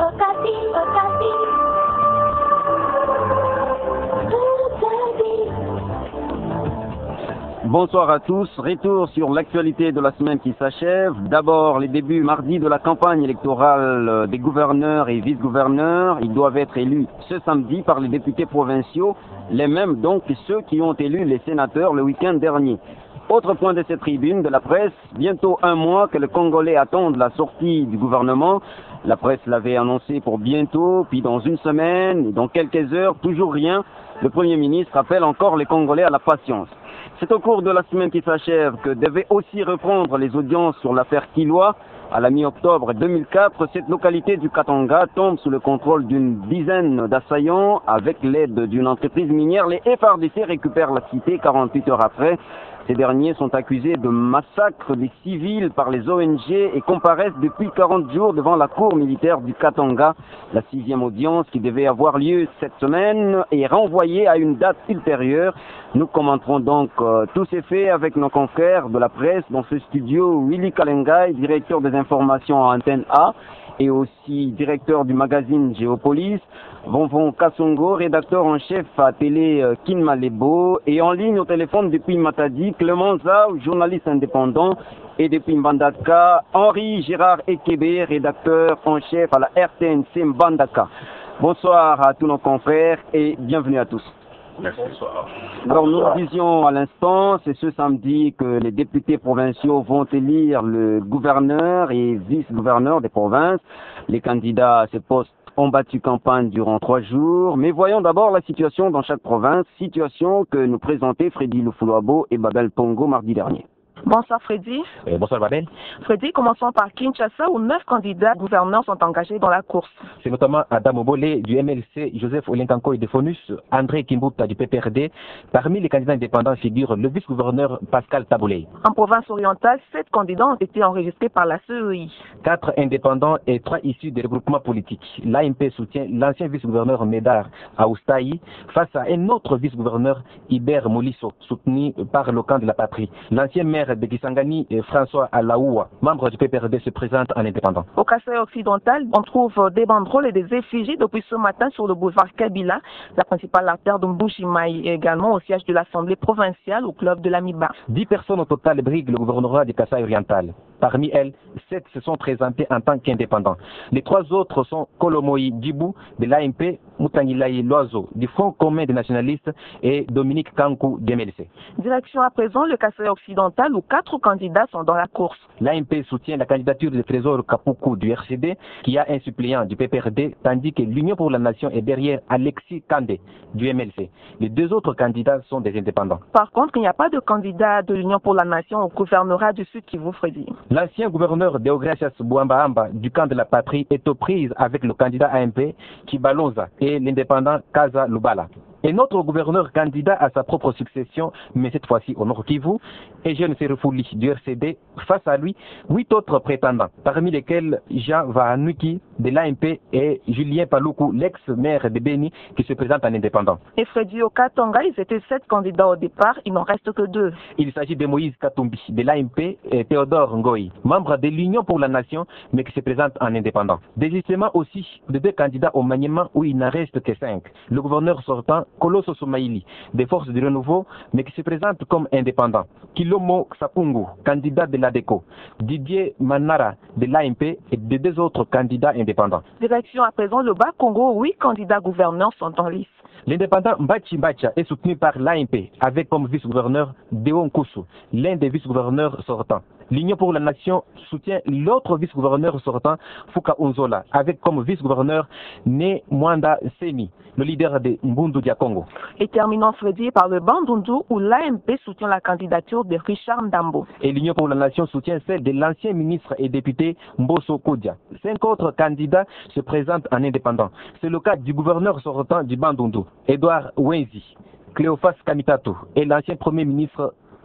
Bonsoir à tous, retour sur l'actualité de la semaine qui s'achève. D'abord, les débuts mardi de la campagne électorale des gouverneurs et vice-gouverneurs. Ils doivent être élus ce samedi par les députés provinciaux, les mêmes donc que ceux qui ont élu les sénateurs le week-end dernier. Autre point de cette tribune de la presse, bientôt un mois que les Congolais attendent la sortie du gouvernement. La presse l'avait annoncé pour bientôt, puis dans une semaine, et dans quelques heures, toujours rien. Le Premier ministre appelle encore les Congolais à la patience. C'est au cours de la semaine qui s'achève que devaient aussi reprendre les audiences sur l'affaire Kilwa. À la mi-octobre 2004, cette localité du Katanga tombe sous le contrôle d'une dizaine d'assaillants. Avec l'aide d'une entreprise minière, les FARDC récupèrent la cité 48 heures après. Ces derniers sont accusés de massacre des civils par les ONG et comparaissent depuis 40 jours devant la cour militaire du Katanga. La 6e audience qui devait avoir lieu cette semaine est renvoyée à une date ultérieure. Nous commenterons donc tous ces faits avec nos confrères de la presse dans ce studio. Willy Kalengai, directeur des informations à Antenne A et aussi directeur du magazine Géopolis. Vonvon Kassongo, rédacteur en chef à Télé Kinmalebo, et en ligne au téléphone depuis Matadi, Clément Zao, journaliste indépendant, et depuis Mbandaka, Henri Gérard Ekebe, rédacteur en chef à la RTNC Mbandaka. Bonsoir à tous nos confrères et bienvenue à tous. Merci. Bonsoir. Alors nous le disions à l'instant, c'est ce samedi que les députés provinciaux vont élire le gouverneur et vice-gouverneur des provinces. Les candidats à ces postes ont battu campagne durant 3 jours, mais voyons d'abord la situation dans chaque province, situation que nous présentaient Freddy Lufuluabo et Babel Pongo mardi dernier. Bonsoir Freddy. Bonsoir Babel. Freddy, commençons par Kinshasa où 9 candidats gouverneurs sont engagés dans la course. C'est notamment Adam Obole du MLC, Joseph Olenkanko et de Fonus, André Kimbuta du PPRD. Parmi les candidats indépendants figure le vice-gouverneur Pascal Taboulé. En province orientale, 7 candidats ont été enregistrés par la CEI. 4 indépendants et 3 issus des regroupements politiques. L'AMP soutient l'ancien vice-gouverneur Médard Aoustaï face à un autre vice-gouverneur Iber Molisso, soutenu par le camp de la patrie. L'ancien maire de Kisangani et François Alaoua, membre du PPRD, se présente en indépendant. Au Kasaï occidental, on trouve des banderoles et des effigies depuis ce matin sur le boulevard Kabila, la principale artère de Mbujimaï, et également au siège de l'Assemblée provinciale au club de l'Amiba. 10 personnes au total briguent le gouvernorat du Kasaï oriental. Parmi elles, 7 se sont présentées en tant qu'indépendants. Les 3 autres sont Kolomoï Djibou de l'AMP, Moutangilaï Loiseau du Front commun des nationalistes et Dominique Kankou du MLC. Direction à présent le Kasaï occidental où 4 candidats sont dans la course. L'AMP soutient la candidature du Trésor Kapoukou du RCD qui a un suppléant du PPRD, tandis que l'Union pour la Nation est derrière Alexis Kandé du MLC. Les 2 autres candidats sont des indépendants. Par contre, il n'y a pas de candidat de l'Union pour la Nation au gouvernorat du Sud Kivu, Freddy. L'ancien gouverneur Deogracias Bouamba du camp de la patrie est aux prises avec le candidat AMP Kibalonza et l'indépendant Kaza Lubala. Et notre gouverneur candidat à sa propre succession, mais cette fois-ci au Nord Kivu, Eugène Serefouli du RCD, face à lui, 8 autres prétendants, parmi lesquels Jean Vahanuki de l'AMP et Julien Paloukou, l'ex-maire de Beni, qui se présente en indépendant. Et Freddy au Katanga, ils étaient 7 candidats au départ, il n'en reste que 2. Il s'agit de Moïse Katumbi de l'AMP et Théodore Ngoï, membre de l'Union pour la Nation, mais qui se présente en indépendant. Désistement aussi de 2 candidats au maniement où il n'en reste que 5. Le gouverneur sortant, Koloso Soumaïli, des forces du renouveau, mais qui se présente comme indépendant. Kilomo Sapungu, candidat de l'ADECO. Didier Manara de l'AMP et de 2 autres candidats indépendants. Direction à présent le Bas-Congo, 8 candidats gouverneurs sont en lice. L'indépendant Mbachi Mbacha est soutenu par l'AMP avec comme vice-gouverneur Deon Koussou, l'un des vice-gouverneurs sortants. L'Union pour la Nation soutient l'autre vice-gouverneur sortant, Fouka Unzola, avec comme vice-gouverneur Né Mwanda Seni, le leader de Mbundu Dia Congo. Et terminons Freddy par le Bandundu où l'AMP soutient la candidature de Richard Ndambo. Et l'Union pour la Nation soutient celle de l'ancien ministre et député Mbosso Koudia. 5 autres candidats se présentent en indépendant. C'est le cas du gouverneur sortant du Bandundu, Edouard Wenzi, Cléophas Kamitatou et l'ancien premier ministre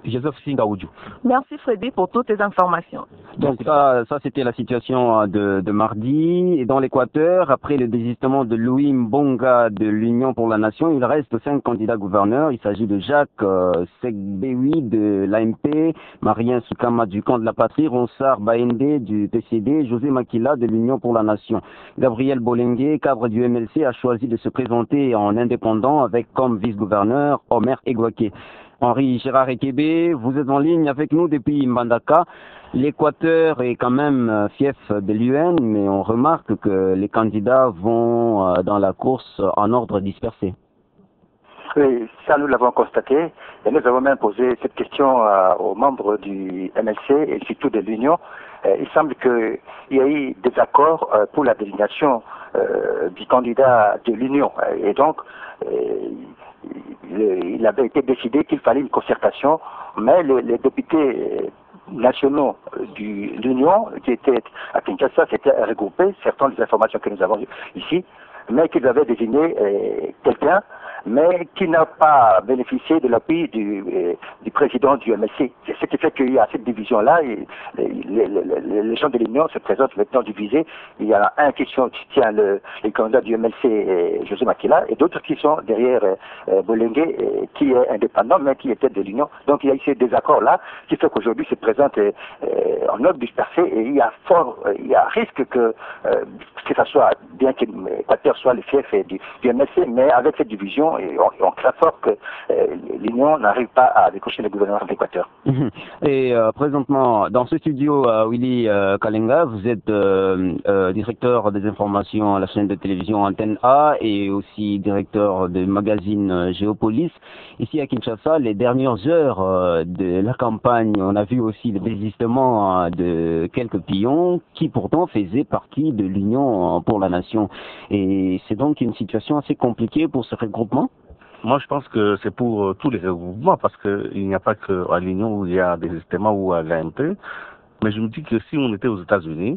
Joseph Singa Oudjou. Merci Freddy pour toutes tes informations. Donc ça c'était la situation de mardi. Et dans l'Équateur, après le désistement de Louis Mbonga de l'Union pour la Nation, il reste 5 candidats gouverneurs. Il s'agit de Jacques Segbewi de l'AMP, Marien Soukama du camp de la patrie, Ronsard Baende du PCD, José Makila de l'Union pour la Nation. Gabriel Bolengue, cadre du MLC, a choisi de se présenter en indépendant avec comme vice-gouverneur Omer Egwake. Henri Gérard Ekebe, vous êtes en ligne avec nous depuis Mbandaka. L'Équateur est quand même fief de l'UN, mais on remarque que les candidats vont dans la course en ordre dispersé. Oui, ça nous l'avons constaté et nous avons même posé cette question aux membres du MLC et surtout de l'Union. Il semble qu'il y a eu des accords pour la désignation du candidat de l'Union et donc il avait été décidé qu'il fallait une concertation, mais les députés nationaux de l'Union qui étaient à Kinshasa s'étaient regroupés, certaines des informations que nous avons ici, mais qu'ils avaient désigné quelqu'un, mais qui n'a pas bénéficié de l'appui du président du MLC. C'est ce qui fait qu'il y a cette division-là, et les gens de l'Union se présentent maintenant divisés. Il y a un qui tient les candidats du MLC, José Makila, et d'autres qui sont derrière Bolengue, qui est indépendant, mais qui était de l'Union. Donc il y a eu ces désaccords-là, qui fait qu'aujourd'hui se présente en ordre dispersé, et il y a risque que ça soit, bien que l'Équateur soit le fief du MLC, mais avec cette division, et on craint fort que l'Union n'arrive pas à décrocher le gouvernement de l'Équateur. Et présentement, dans ce studio, Willy Kalenga, vous êtes directeur des informations à la chaîne de télévision Antenne A et aussi directeur du magazine Géopolis. Ici à Kinshasa, les dernières heures de la campagne, on a vu aussi le désistement de quelques pions qui pourtant faisaient partie de l'Union pour la Nation. Et c'est donc une situation assez compliquée pour ce regroupement. Moi, je pense que c'est pour tous les regroupements, parce qu'il n'y a pas qu'à l'Union où il y a des désistements ou à l'AMP. Mais je me dis que si on était aux États-Unis,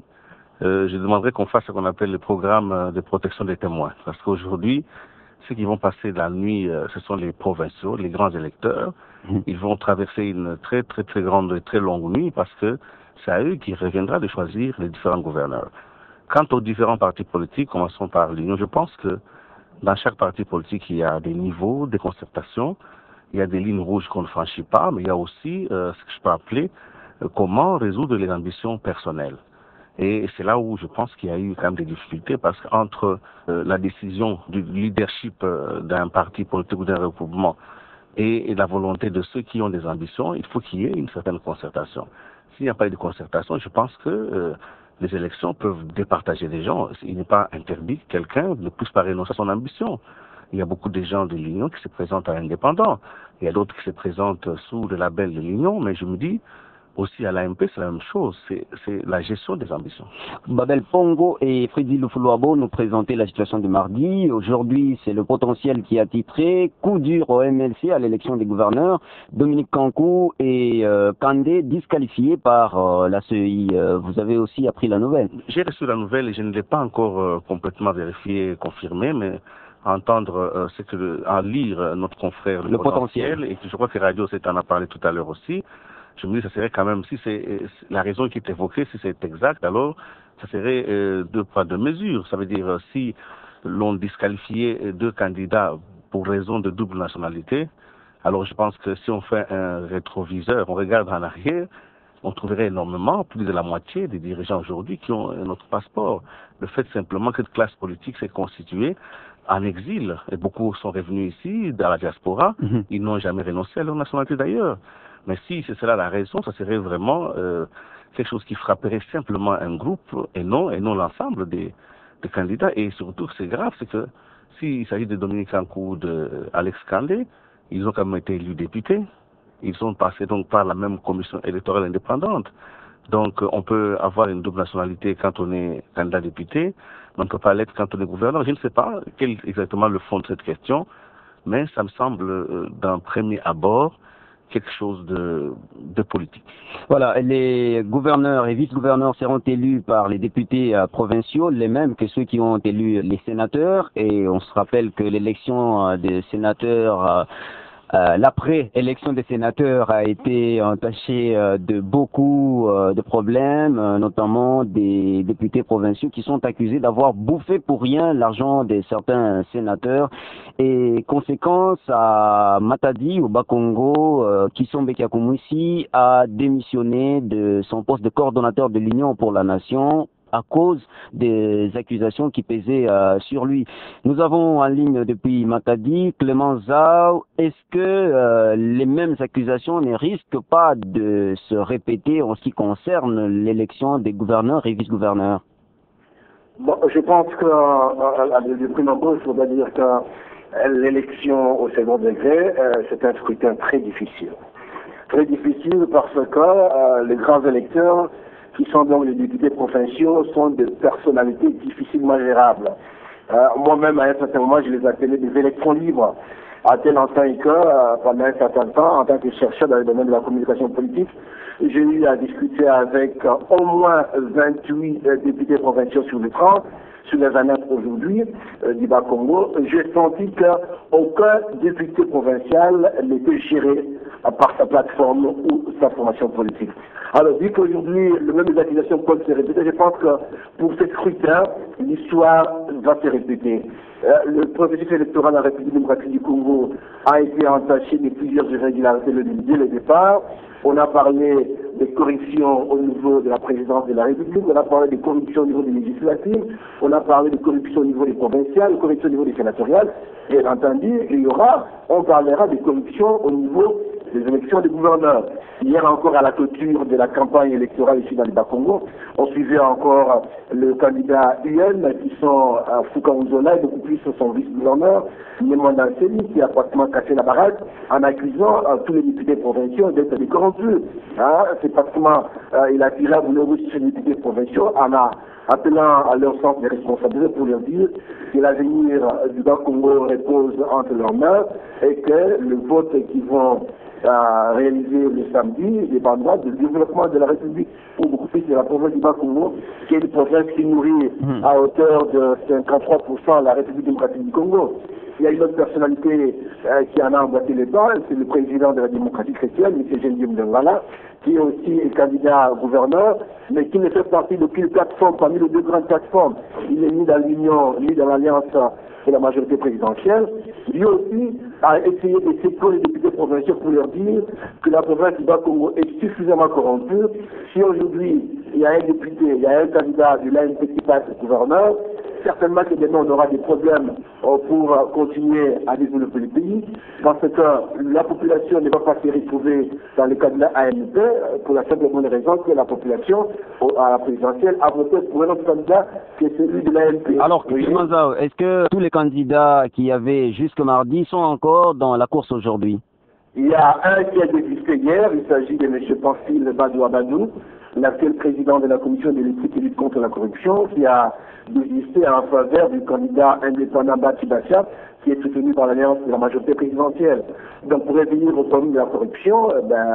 je demanderais qu'on fasse ce qu'on appelle le programme de protection des témoins. Parce qu'aujourd'hui, ceux qui vont passer la nuit, ce sont les provinciaux, les grands électeurs. Ils vont traverser une très grande et très longue nuit, parce que c'est à eux qu'il reviendra de choisir les différents gouverneurs. Quant aux différents partis politiques, commençons par l'Union, je pense que dans chaque parti politique, il y a des niveaux de concertation, il y a des lignes rouges qu'on ne franchit pas, mais il y a aussi ce que je peux appeler comment résoudre les ambitions personnelles. Et c'est là où je pense qu'il y a eu quand même des difficultés, parce qu'entre la décision du leadership d'un parti politique ou d'un regroupement et la volonté de ceux qui ont des ambitions, il faut qu'il y ait une certaine concertation. S'il n'y a pas eu de concertation, je pense que les élections peuvent départager les gens. Il n'est pas interdit que quelqu'un ne puisse pas renoncer à son ambition. Il y a beaucoup de gens de l'Union qui se présentent à indépendants. Il y a d'autres qui se présentent sous le label de l'Union, mais je me dis, aussi à l'AMP, c'est la même chose, c'est la gestion des ambitions. Babel Pongo et Freddy Lufuluabo nous présentaient la situation de mardi. Aujourd'hui, c'est le potentiel qui a titré coup dur au MLC à l'élection des gouverneurs. Dominique Kankou et Kandé disqualifiés par la CEI. Vous avez aussi appris la nouvelle? J'ai reçu la nouvelle et je ne l'ai pas encore complètement vérifiée, confirmée, mais entendre à lire notre confrère le potentiel, et je crois que Radio en a parlé tout à l'heure aussi. Je me dis, ça serait quand même, si c'est la raison qui est évoquée, si c'est exact, alors ça serait deux poids, deux mesures. Ça veut dire, si l'on disqualifiait deux candidats pour raison de double nationalité, alors je pense que si on fait un rétroviseur, on regarde en arrière, on trouverait énormément, plus de la moitié des dirigeants aujourd'hui qui ont notre passeport. Le fait simplement que cette classe politique s'est constituée en exil, et beaucoup sont revenus ici, dans la diaspora, ils n'ont jamais renoncé à leur nationalité d'ailleurs. Mais si c'est cela la raison, ça serait vraiment quelque chose qui frapperait simplement un groupe et non l'ensemble des candidats. Et surtout, c'est grave, c'est que s'il s'agit de Dominique Kankou ou d'Alex Kandé, ils ont quand même été élus députés. Ils sont passés donc par la même commission électorale indépendante. Donc on peut avoir une double nationalité quand on est candidat député, mais on ne peut pas l'être quand on est gouverneur. Je ne sais pas quel est exactement le fond de cette question, mais ça me semble d'un premier abord quelque chose de politique. Voilà, les gouverneurs et vice-gouverneurs seront élus par les députés provinciaux, les mêmes que ceux qui ont élu les sénateurs. Et on se rappelle que l'élection des sénateurs l'après-élection des sénateurs a été entaché de beaucoup de problèmes, notamment des députés provinciaux qui sont accusés d'avoir bouffé pour rien l'argent de certains sénateurs. Et conséquence, à Matadi, au Bas-Congo, Kisombe Kiakumwisi a démissionné de son poste de coordonnateur de l'Union pour la Nation à cause des accusations qui pesaient sur lui. Nous avons en ligne depuis Matadi Clément Zao. Est-ce que les mêmes accusations ne risquent pas de se répéter en ce qui concerne l'élection des gouverneurs et vice-gouverneurs? Bon, je pense que du prime abord, il faudrait dire que l'élection au second degré, c'est un scrutin très difficile. Très difficile parce que les grands électeurs qui sont donc les députés provinciaux, sont des personnalités difficilement gérables. Moi-même, à un certain moment, je les appelais des électrons libres, à tel enseigne que, pendant un certain temps, en tant que chercheur dans le domaine de la communication politique, j'ai eu à discuter avec au moins 28 députés provinciaux sur les 30, sur les années aujourd'hui du Bas-Congo. J'ai senti qu'aucun député provincial n'était géré par sa plateforme ou sa formation politique. Alors, vu qu'aujourd'hui, le même des accusations peuvent se répéter, je pense que pour ce scrutin, l'histoire va se répéter. Le processus électoral de la République démocratique du Congo a été entaché de plusieurs irrégularités dès le départ. On a parlé des corruptions au niveau de la présidence de la République, on a parlé des corruptions au niveau des législatives, on a parlé de corruptions au niveau des provinciales, de corruptions au niveau des sénatoriales. Bien entendu, on parlera de corruptions au niveau des élections des gouverneurs. Hier encore, à la clôture de la campagne électorale ici dans le Bas-Congo, on suivait encore le candidat UN qui sont Foucault-Nzola et beaucoup plus son vice-gouverneur, Nemanda Nseli, qui a pratiquement cassé la baraque en accusant tous les députés provinciaux d'être des corrompus. C'est pratiquement, il a tiré à boulot sur les députés provinciaux en appelant à leur sens des responsabilités pour leur dire que l'avenir du Bas-Congo repose entre leurs mains et que le vote qu'ils vont réaliser le samedi dépendra du développement de la République, ou beaucoup plus de la province du Bas-Congo, qui est une province qui nourrit à hauteur de 53% la République démocratique du Congo. Il y a une autre personnalité qui en a emboîté les pas, c'est le président de la démocratie chrétienne, M. Gendim Ndengala, qui est aussi candidat gouverneur, mais qui ne fait partie d'aucune plateforme parmi les deux grandes plateformes. Il est ni dans l'Union, ni dans l'Alliance de la majorité présidentielle. Lui aussi a essayé de séduire les députés provinciaux pour leur dire que la province du Bas-Congo est suffisamment corrompue. Si aujourd'hui il y a un député, il y a un candidat de l'ANP qui passe gouverneur, certainement que demain on aura des problèmes pour continuer à développer le pays, parce que la population ne va pas se retrouver dans le candidat ANP pour la simple bonne raison que la population à la présidentielle a voté pour un autre candidat que celui de l'ANP. Alors, est-ce que tous les candidats qui y avaient jusque mardi sont encore dans la course aujourd'hui? Il y a un qui a désisté hier, il s'agit de M. Pamphile Badou Abadou, l'actuel président de la commission de l'éthique et lutte contre la corruption, qui a désisté en faveur du candidat indépendant Bati Bachar, qui est soutenu par l'alliance de la majorité présidentielle. Donc pour revenir au problème de la corruption,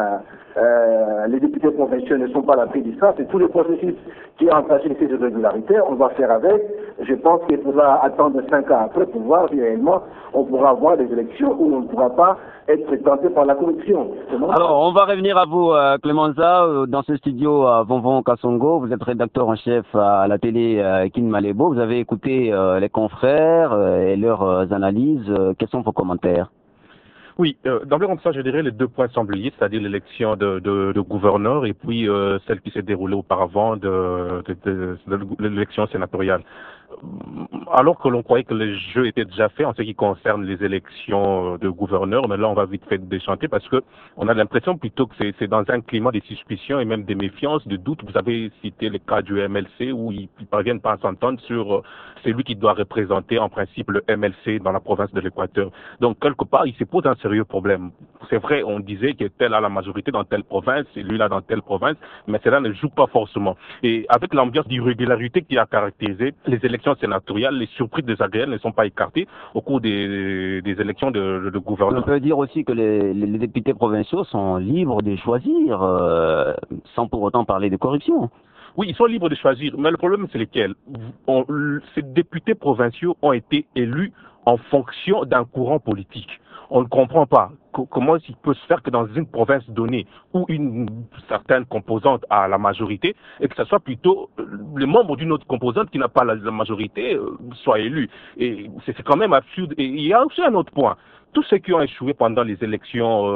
les députés provinciaux ne sont pas à l'abri de ça. C'est tous les processus qui ont entaché ces irrégularités. On va faire avec. Je pense qu'il faudra attendre 5 ans après pour voir si réellement on pourra avoir des élections où on ne pourra pas être tenté par la corruption. Alors, on va revenir à vous, Clémenza, dans ce studio à Vonvon Kasongo. Vous êtes rédacteur en chef à la télé Kin Malebo. Vous avez écouté les confrères et leurs analyses. Quels sont vos commentaires? Oui, d'emblée comme ça, je dirais les deux points semblent liés, c'est-à-dire l'élection de gouverneur et puis celle qui s'est déroulée auparavant de l'élection sénatoriale. Alors que l'on croyait que le jeu était déjà fait en ce qui concerne les élections de gouverneurs, mais là on va vite fait déchanter parce que on a l'impression plutôt que c'est dans un climat de suspicion et même de méfiance, de doute. Vous avez cité le cas du MLC où ils parviennent pas à s'entendre sur celui qui doit représenter en principe le MLC dans la province de l'Équateur. Donc quelque part il se pose un sérieux problème. C'est vrai, on disait que tel a la majorité dans telle province et lui là dans telle province, mais cela ne joue pas forcément. Et avec l'ambiance d'irrégularité qui a caractérisé les élections sénatoriales, les surprises désagréables ne sont pas écartées au cours des élections de gouverneurs. On peut dire aussi que les députés provinciaux sont libres de choisir, sans pour autant parler de corruption. Oui, ils sont libres de choisir, mais le problème c'est lequel? Ces députés provinciaux ont été élus en fonction d'un courant politique. On ne comprend pas comment il peut se faire que dans une province donnée où une certaine composante a la majorité et que ce soit plutôt les membres d'une autre composante qui n'a pas la majorité soient élus. Et c'est quand même absurde. Et il y a aussi un autre point. Tous ceux qui ont échoué pendant les élections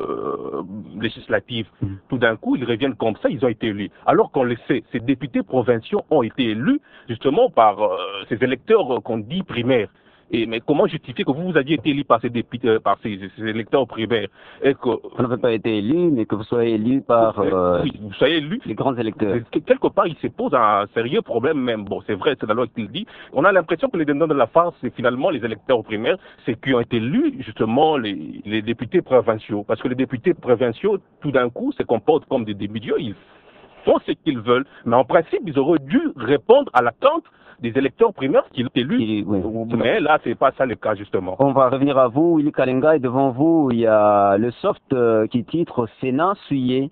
législatives, tout d'un coup, ils reviennent comme ça, ils ont été élus. Alors qu'on le sait, ces députés provinciaux ont été élus justement par ces électeurs qu'on dit primaires. Mais comment justifier que vous aviez été élu par ces députés, par ces électeurs primaires et que vous n'avez pas été élu, mais que vous soyez élu par oui, vous soyez élu, les grands électeurs. Quelque part, il se pose un sérieux problème même. Bon, c'est vrai, c'est la loi qui le dit. On a l'impression que les dindons de la farce, c'est finalement les électeurs primaires, c'est qui ont été élus justement les députés provinciaux. Parce que les députés provinciaux, tout d'un coup, se comportent comme des demi-dieux. Ils font ce qu'ils veulent. Mais en principe, ils auraient dû répondre à l'attente des électeurs primaires qui l'ont élu. Mais là, c'est pas ça le cas, justement. On va revenir à vous, Willy Kalenga, et devant vous, il y a le soft qui titre Sénat Suyé.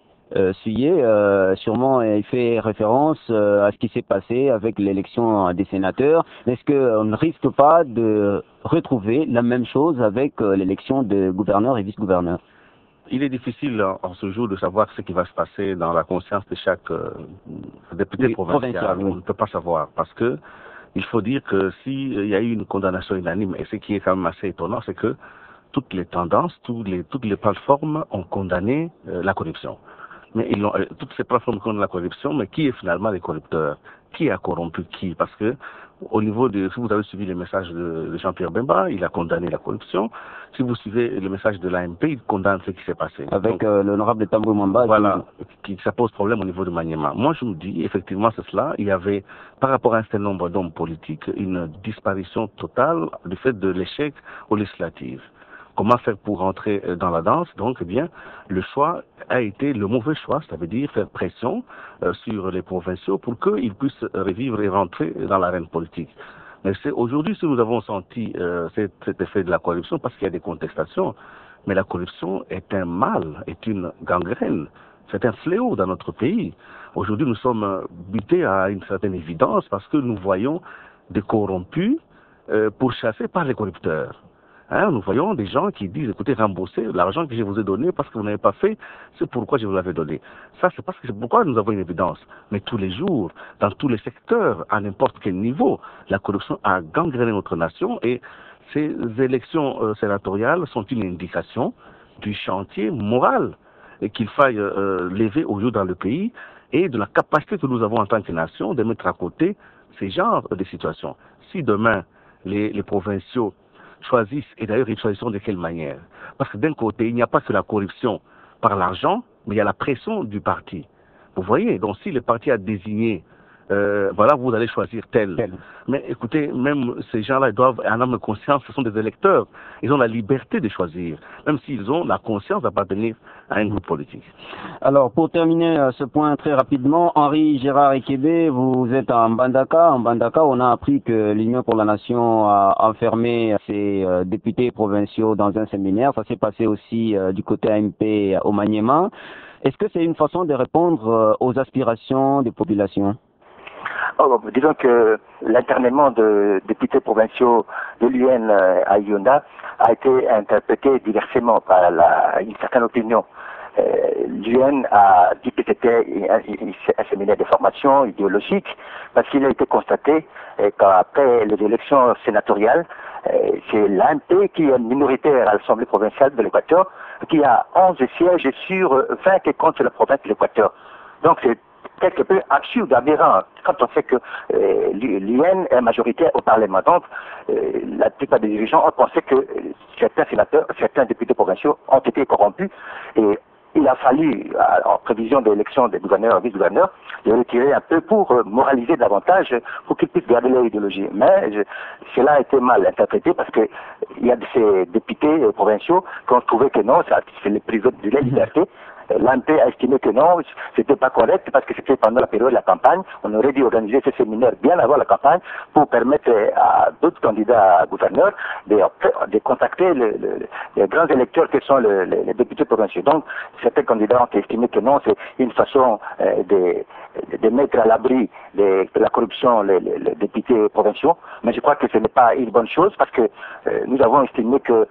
Sûrement, il fait référence à ce qui s'est passé avec l'élection des sénateurs. Est-ce qu'on ne risque pas de retrouver la même chose avec l'élection de gouverneurs et vice-gouverneurs? Il est difficile en ce jour de savoir ce qui va se passer dans la conscience de chaque député provincial. On ne peut pas savoir parce que il faut dire que s'il y a eu une condamnation unanime, et ce qui est quand même assez étonnant, c'est que toutes les tendances, toutes les plateformes ont condamné la corruption. Mais toutes ces plateformes condamnent la corruption, mais qui est finalement les corrupteurs? Qui a corrompu qui? Parce que au niveau de, si vous avez suivi les messages de Jean-Pierre Bemba, il a condamné la corruption. Si vous suivez le message de l'AMP, il condamne ce qui s'est passé. Avec l'honorable Tambou Mwamba. Voilà, ça pose problème au niveau de Maniema. Moi, je me dis, effectivement, c'est cela. Il y avait, par rapport à un certain nombre d'hommes politiques, une disparition totale du fait de l'échec aux législatives. Comment faire pour rentrer dans la danse? Donc, eh bien, le choix a été le mauvais choix, ça veut dire faire pression sur les provinciaux pour qu'ils puissent revivre et rentrer dans l'arène politique. Mais c'est aujourd'hui, si nous avons senti cet effet de la corruption, parce qu'il y a des contestations, mais la corruption est un mal, est une gangrène, c'est un fléau dans notre pays. Aujourd'hui, nous sommes butés à une certaine évidence parce que nous voyons des corrompus pourchassés par les corrupteurs. Nous voyons des gens qui disent, écoutez, remboursez l'argent que je vous ai donné parce que vous n'avez pas fait, c'est pourquoi je vous l'avais donné. Ça, c'est parce que c'est pourquoi nous avons une évidence. Mais tous les jours, dans tous les secteurs, à n'importe quel niveau, la corruption a gangréné notre nation et ces élections sénatoriales sont une indication du chantier moral qu'il faille lever au jour dans le pays et de la capacité que nous avons en tant que nation de mettre à côté ces genres de situations. Si demain, les provinciaux choisissent, et d'ailleurs ils choisissent de quelle manière? Parce que d'un côté, il n'y a pas que la corruption par l'argent, mais il y a la pression du parti. Vous voyez, donc si le parti a désigné, voilà, vous allez choisir tel. Mais écoutez, même ces gens-là, ils doivent en âme conscience, ce sont des électeurs. Ils ont la liberté de choisir, même s'ils ont la conscience d'appartenir à un groupe politique. Alors, pour terminer ce point très rapidement, Henri Gérard Ekebe, vous êtes en Mbandaka. En Mbandaka, on a appris que l'Union pour la Nation a enfermé ses députés provinciaux dans un séminaire. Ça s'est passé aussi du côté AMP au Maniema. Est-ce que c'est une façon de répondre aux aspirations des populations? Disons que l'internement de députés provinciaux de l'UN à Yonda a été interprété diversement par une certaine opinion. L'UN a dit que c'était un séminaire de formation idéologique parce qu'il a été constaté qu'après les élections sénatoriales, c'est l'AMP qui est minoritaire à l'Assemblée provinciale de l'Équateur, qui a 11 sièges sur 20 qui comptent la province de l'Équateur. Donc c'est quelque peu absurde, aberrant, quand on sait que l'UN est majoritaire au Parlement. Donc, la plupart des dirigeants ont pensé que certains sénateurs, certains députés provinciaux ont été corrompus et il a fallu, en prévision de l'élection des gouverneurs et vice-gouverneurs, les retirer un peu pour moraliser davantage, pour qu'ils puissent garder leur idéologie. Mais cela a été mal interprété parce que il y a de ces députés provinciaux qui ont trouvé que non, ça c'est les privé de la liberté. l'AMP a estimé que non, c'était pas correct parce que c'était pendant la période de la campagne. On aurait dû organiser ce séminaire bien avant la campagne pour permettre à d'autres candidats à gouverneurs de contacter les grands électeurs qui sont les députés provinciaux. Donc, certains candidats ont estimé que non, c'est une façon de mettre à l'abri de la corruption les députés provinciaux. Mais je crois que ce n'est pas une bonne chose parce que nous avons estimé que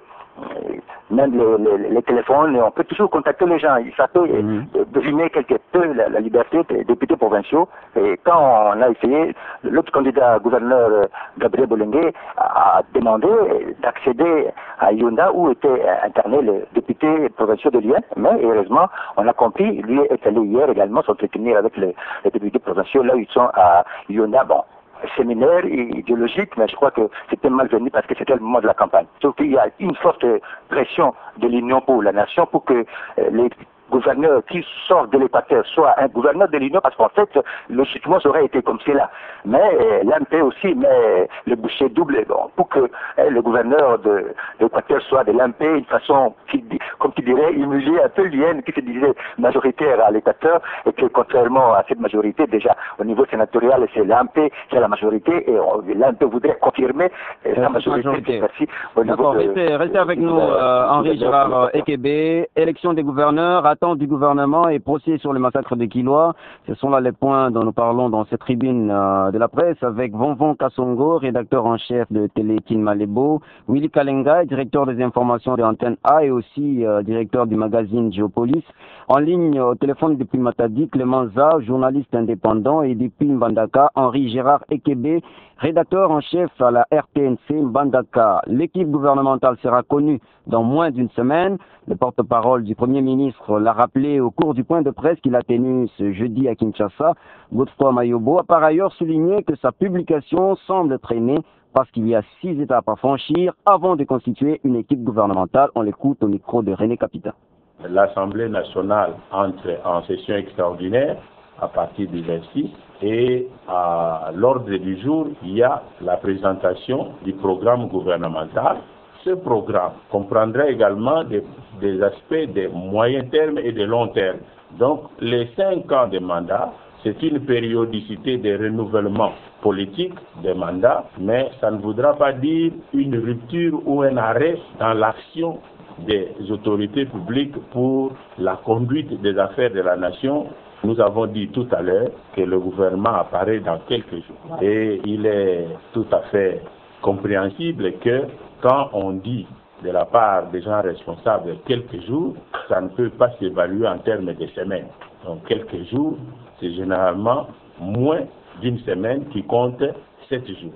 même les téléphones, on peut toujours contacter les gens. Ça peut brimer quelque peu la liberté des députés provinciaux. Et quand on a essayé, l'autre candidat gouverneur Gabriel Bolengue a demandé d'accéder à Yonda où étaient internés les députés provinciaux de Lyon. Mais heureusement, on a compris, lui est allé hier également s'entretenir avec les députés provinciaux. Là, ils sont à Yonda. Bon, séminaire idéologique, mais je crois que c'était malvenu parce que c'était le moment de la campagne. Sauf qu'il y a une forte pression de l'Union pour la nation pour que les gouverneur qui sort de l'Équateur soit un gouverneur de l'Union, parce qu'en fait, logiquement, ça aurait été comme cela. Mais l'AMP aussi met le boucher double pour que le gouverneur de l'Équateur soit de l'AMP, une façon, comme tu dirais, humilier un peu l'IN qui se disait majoritaire à l'Équateur, et que contrairement à cette majorité, déjà au niveau sénatorial, c'est l'AMP qui a la majorité, et l'AMP voudrait confirmer sa majorité. D'accord, restez avec nous, Henri Gérard Ekebe, élection des gouverneurs, attente du gouvernement et procès sur le massacre de Kilwa. Ce sont là les points dont nous parlons dans cette tribune de la presse avec Vonvon Kassongo, rédacteur en chef de Télé Kin Malebo, Willy Kalenga, directeur des informations de Antenne A et aussi directeur du magazine Géopolis. En ligne au téléphone depuis Matadi, Clément Za, journaliste indépendant, et depuis Mbandaka, Henri Gérard Ekebe, rédacteur en chef à la RTNC Mbandaka. L'équipe gouvernementale sera connue dans moins d'une semaine. Le porte-parole du Premier ministre l'a rappelé au cours du point de presse qu'il a tenu ce jeudi à Kinshasa. Godefroid Mayobo a par ailleurs souligné que sa publication semble traîner parce qu'il y a 6 étapes à franchir avant de constituer une équipe gouvernementale. On l'écoute au micro de René Capita. L'Assemblée nationale entre en session extraordinaire à partir du 26 et à l'ordre du jour, il y a la présentation du programme gouvernemental. Ce programme comprendra également des aspects de moyen terme et de long terme. Donc, les 5 ans de mandat, c'est une périodicité de renouvellement politique des mandats, mais ça ne voudra pas dire une rupture ou un arrêt dans l'action des autorités publiques pour la conduite des affaires de la nation. Nous avons dit tout à l'heure que le gouvernement apparaît dans quelques jours. Et il est tout à fait compréhensible que quand on dit de la part des gens responsables quelques jours, ça ne peut pas s'évaluer en termes de semaines. Donc quelques jours, c'est généralement moins d'une semaine qui compte 7 jours.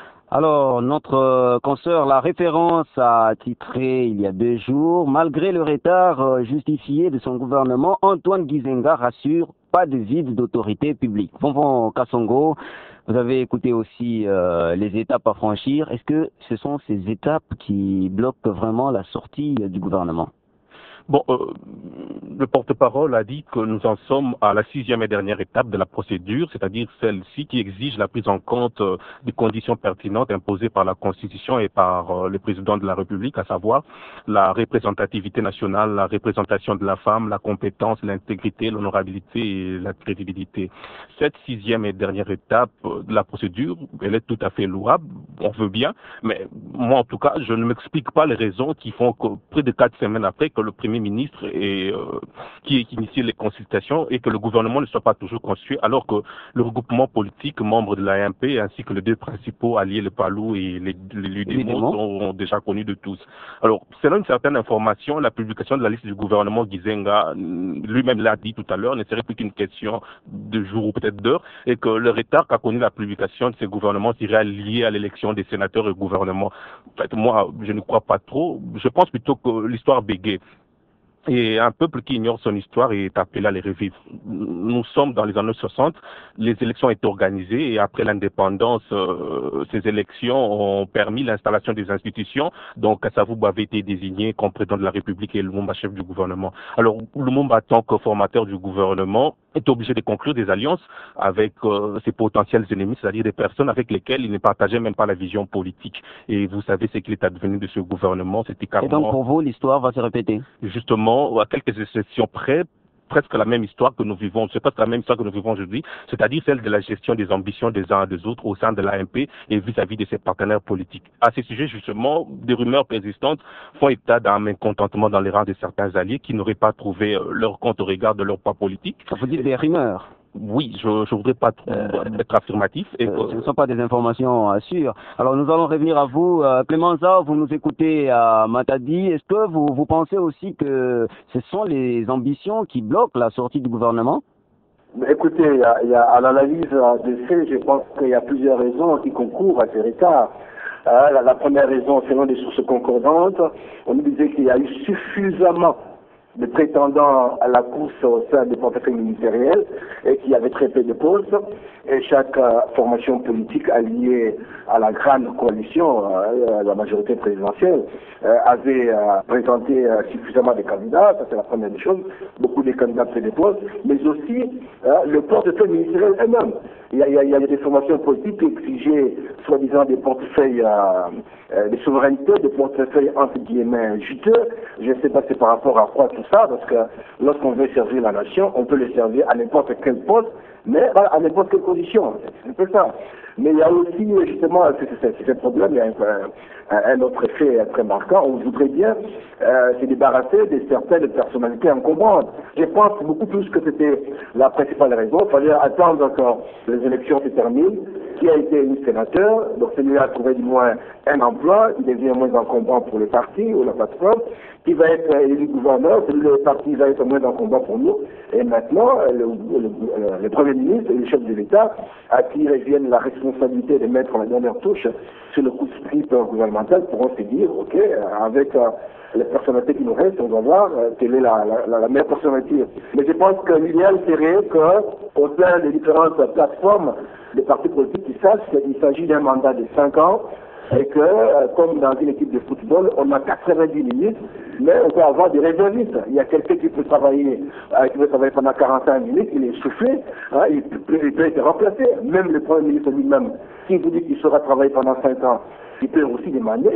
Alors, notre consoeur, la référence a titré il y a 2 jours, malgré le retard justifié de son gouvernement, Antoine Gizenga rassure, pas de vide d'autorité publique. Vonvon Kassongo, vous avez écouté aussi les étapes à franchir. Est-ce que ce sont ces étapes qui bloquent vraiment la sortie du gouvernement ? Bon, le porte-parole a dit que nous en sommes à la 6e et dernière étape de la procédure, c'est-à-dire celle-ci qui exige la prise en compte des conditions pertinentes imposées par la Constitution et par le président de la République, à savoir la représentativité nationale, la représentation de la femme, la compétence, l'intégrité, l'honorabilité et la crédibilité. Cette 6e et dernière étape de la procédure, elle est tout à fait louable, on veut bien, mais moi en tout cas, je ne m'explique pas les raisons qui font que près de 4 semaines après que le Premier ministre qui initie les consultations et que le gouvernement ne soit pas toujours constitué, alors que le regroupement politique, membres de l'AMP, ainsi que les 2 principaux alliés, le PALU et l'UDEMO, sont déjà connus de tous. Alors, selon une certaine information, la publication de la liste du gouvernement Gizenga, lui-même l'a dit tout à l'heure, ne serait plus qu'une question de jours ou peut-être d'heures, et que le retard qu'a connu la publication de ces gouvernements serait lié à l'élection des sénateurs et gouvernements. En fait, moi, je ne crois pas trop. Je pense plutôt que l'histoire bégaye. Et un peuple qui ignore son histoire est appelé à les revivre. Nous sommes dans les années 60, les élections étaient organisées et après l'indépendance, ces élections ont permis l'installation des institutions. Donc Kassavou avait été désigné comme président de la République et Lumumba chef du gouvernement. Alors Lumumba, en tant que formateur du gouvernement, est obligé de conclure des alliances avec ses potentiels ennemis, c'est-à-dire des personnes avec lesquelles il ne partageait même pas la vision politique. Et vous savez ce qu'il est advenu de ce gouvernement, c'était carrément... Et donc pour vous, l'histoire va se répéter? Justement, à quelques exceptions près, presque la même histoire que nous vivons, c'est presque la même histoire que nous vivons aujourd'hui, c'est-à-dire celle de la gestion des ambitions des uns et des autres au sein de l'AMP et vis-à-vis de ses partenaires politiques. À ce sujet, justement, des rumeurs persistantes font état d'un mécontentement dans les rangs de certains alliés qui n'auraient pas trouvé leur compte au regard de leur poids politique. Vous dites des rumeurs? Oui, je ne voudrais pas être affirmatif. Ce ne sont pas des informations sûres. Alors nous allons revenir à vous. Clémenza, vous nous écoutez à Matadi. Est-ce que vous pensez aussi que ce sont les ambitions qui bloquent la sortie du gouvernement? Écoutez, à l'analyse de fait, je pense qu'il y a plusieurs raisons qui concourent à ce retard. La première raison, selon des sources concordantes, on nous disait qu'il y a eu suffisamment de prétendants à la course au sein des portefeuilles ministériels et qui avait très peu de postes. Et chaque formation politique alliée à la grande coalition, la majorité présidentielle, avait présenté suffisamment de candidats. Ça, c'est la première des choses. Beaucoup de candidats pour des postes, mais aussi le portefeuille ministériel eux-mêmes. Il y a des formations politiques qui exigeaient, soi-disant, des portefeuilles, des souverainetés, des portefeuilles entre guillemets juteux. Je ne sais pas c'est par rapport à quoi tout ça, parce que lorsqu'on veut servir la nation, on peut le servir à n'importe quel poste, mais à n'importe quelle condition. C'est un peu ça. Mais il y a aussi, justement, ce problème, il y a un autre effet très marquant. On voudrait bien se débarrasser de certaines personnalités encombrantes. Je pense beaucoup plus que c'était la principale raison. Il fallait attendre que les élections se terminent. Qui a été élu sénateur, donc celui-là a trouvé du moins un emploi, il devient moins encombrant pour le parti ou la plateforme. Qui va être élu gouverneur, celui-là le parti va être moins encombrant pour nous. Et maintenant, le Premier ministre et le chef de l'État, à qui revienne la responsabilité de mettre la dernière touche sur le coup de script gouvernemental, pourront se dire, ok, avec les personnalités qui nous restent, on va voir quelle est la meilleure personnalité. Mais je pense que l'idéal serait qu'au sein des différentes plateformes des partis politiques qui sachent qu'il s'agit d'un mandat de 5 ans et que, comme dans une équipe de football, on a 90 minutes, mais on peut avoir des réservistes. Il y a quelqu'un qui peut travailler pendant 45 minutes, il est soufflé, il peut être remplacé. Même le Premier ministre lui-même, qui vous dit qu'il saura travailler pendant 5 ans, il peut aussi demander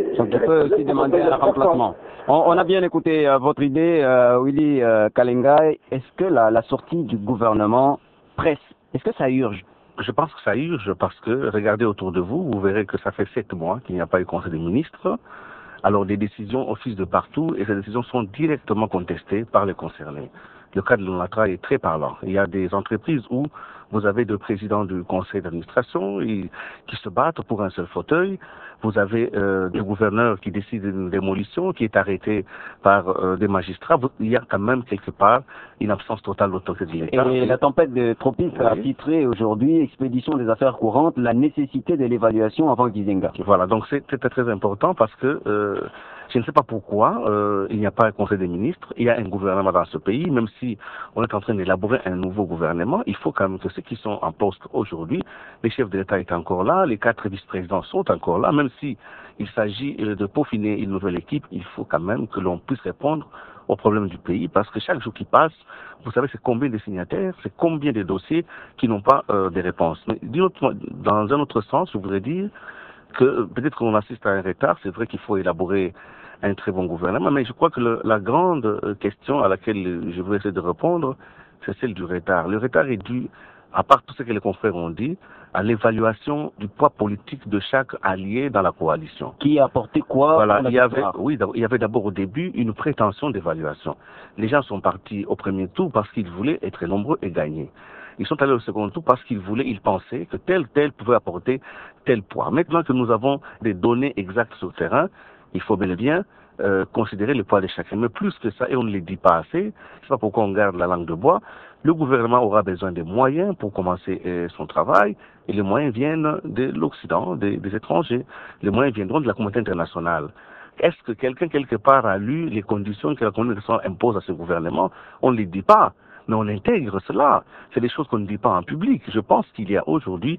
un remplacement. On a bien écouté votre idée, Willy Kalengai. Est-ce que la sortie du gouvernement presse? Est-ce que ça urge? Je pense que ça urge parce que, regardez autour de vous, vous verrez que ça fait 7 mois qu'il n'y a pas eu conseil des ministres. Alors des décisions officent de partout et ces décisions sont directement contestées par les concernés. Le cas de l'ONATRA est très parlant. Il y a des entreprises où vous avez deux présidents du conseil d'administration qui se battent pour un seul fauteuil. Vous avez des gouverneurs qui décident d'une démolition, qui est arrêtée par des magistrats. Il y a quand même quelque part une absence totale d'autorité de l'État. Et la tempête de tropiques a titré aujourd'hui Expédition des affaires courantes, la nécessité de l'évaluation avant Gizenga. Voilà, donc c'est très important parce que je ne sais pas pourquoi il n'y a pas un conseil des ministres, il y a un gouvernement dans ce pays, même si on est en train d'élaborer un nouveau gouvernement, il faut quand même que ceux qui sont en poste aujourd'hui, les chefs de l'État est encore là, les 4 vice-présidents sont encore là, même si il s'agit de peaufiner une nouvelle équipe, il faut quand même que l'on puisse répondre aux problèmes du pays, parce que chaque jour qui passe, vous savez, c'est combien de signataires, c'est combien de dossiers qui n'ont pas de réponse. Mais dans un autre sens, je voudrais dire que peut-être qu'on assiste à un retard, c'est vrai qu'il faut élaborer un très bon gouvernement, mais je crois que la grande question à laquelle je veux essayer de répondre, c'est celle du retard. Le retard est dû, à part tout ce que les confrères ont dit, à l'évaluation du poids politique de chaque allié dans la coalition. Qui a apporté quoi? Voilà, il y avait d'abord au début une prétention d'évaluation. Les gens sont partis au premier tour parce qu'ils voulaient être nombreux et gagner. Ils sont allés au second tour parce ils pensaient que tel pouvait apporter tel poids. Maintenant que nous avons des données exactes sur le terrain, il faut bel et bien considérer le poids de chacun. Mais plus que ça, et on ne les dit pas assez, c'est pas pourquoi on garde la langue de bois, le gouvernement aura besoin de moyens pour commencer son travail, et les moyens viennent de l'Occident, des étrangers. Les moyens viendront de la communauté internationale. Est-ce que quelqu'un, quelque part, a lu les conditions que la communauté internationale impose à ce gouvernement? On ne les dit pas. Mais on intègre cela. C'est des choses qu'on ne dit pas en public. Je pense qu'il y a aujourd'hui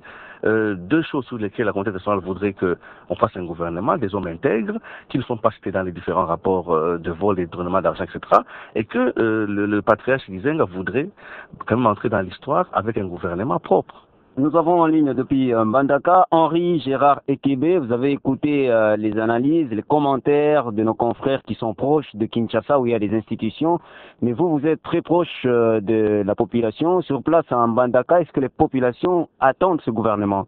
2 choses sur lesquelles la communauté internationale voudrait qu'on fasse un gouvernement, des hommes intègres, qui ne sont pas cités dans les différents rapports de vol et de détournement d'argent, etc. Et que le patriarche Gizenga voudrait quand même entrer dans l'histoire avec un gouvernement propre. Nous avons en ligne depuis Mbandaka Henri Gérard Ekebe. Vous avez écouté les analyses, les commentaires de nos confrères qui sont proches de Kinshasa où il y a des institutions. Mais vous êtes très proche de la population. Sur place à Mbandaka, est-ce que les populations attendent ce gouvernement?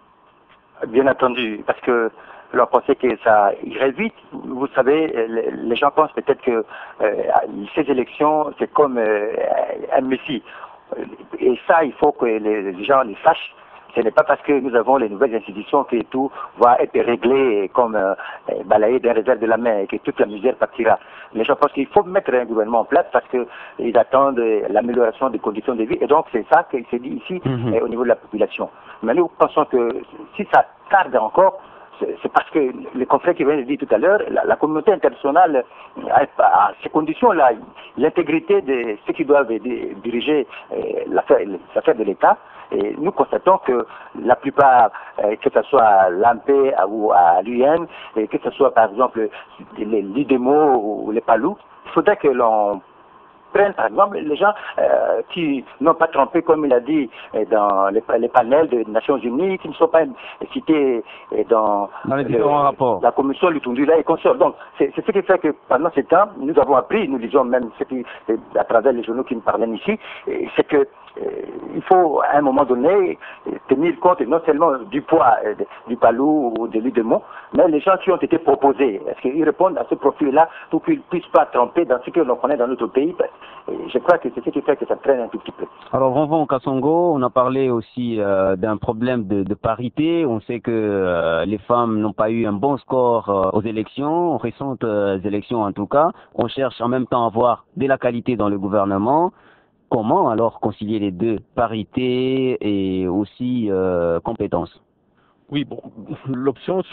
Bien entendu, parce que leur pensée que ça irait vite. Vous savez, les gens pensent peut-être que ces élections, c'est comme un messie. Et ça, il faut que les gens le sachent. Ce n'est pas parce que nous avons les nouvelles institutions que tout va être réglé comme balayé d'un revers de la main et que toute la misère partira. Les gens pensent qu'il faut mettre un gouvernement en place parce qu'ils attendent l'amélioration des conditions de vie. Et donc, c'est ça qui s'est dit ici au niveau de la population. Mais nous pensons que si ça tarde encore, c'est parce que les confrères qui viennent de dire tout à l'heure, la communauté internationale, à ces conditions-là, l'intégrité de ceux qui doivent diriger l'affaire de l'État, et nous constatons que la plupart, que ce soit à l'AMP ou à l'UN, et que ce soit par exemple les Lidemo ou les Palou, il faudrait que l'on prenne par exemple les gens qui n'ont pas trompé, comme il a dit, dans les panels des Nations Unies, qui ne sont pas cités dans les différents rapports. La commission Lutundula et consorts. Donc, c'est ce qui fait que pendant ce temps, nous avons appris, nous disons même à travers les journaux qui nous parlent ici, c'est que il faut à un moment donné tenir compte non seulement du poids du Palou ou de l'Udemont, mais les gens qui ont été proposés. Est-ce qu'ils répondent à ce profil-là pour qu'ils ne puissent pas tromper dans ce que l'on connaît dans notre pays? Et je crois que c'est ce qui fait que ça traîne un tout petit peu. Alors, Ronvon Kassongo, on a parlé aussi d'un problème de parité. On sait que les femmes n'ont pas eu un bon score aux élections, aux récentes élections en tout cas. On cherche en même temps à avoir de la qualité dans le gouvernement. Comment alors concilier les deux, parité et aussi compétences? Oui, bon, l'option,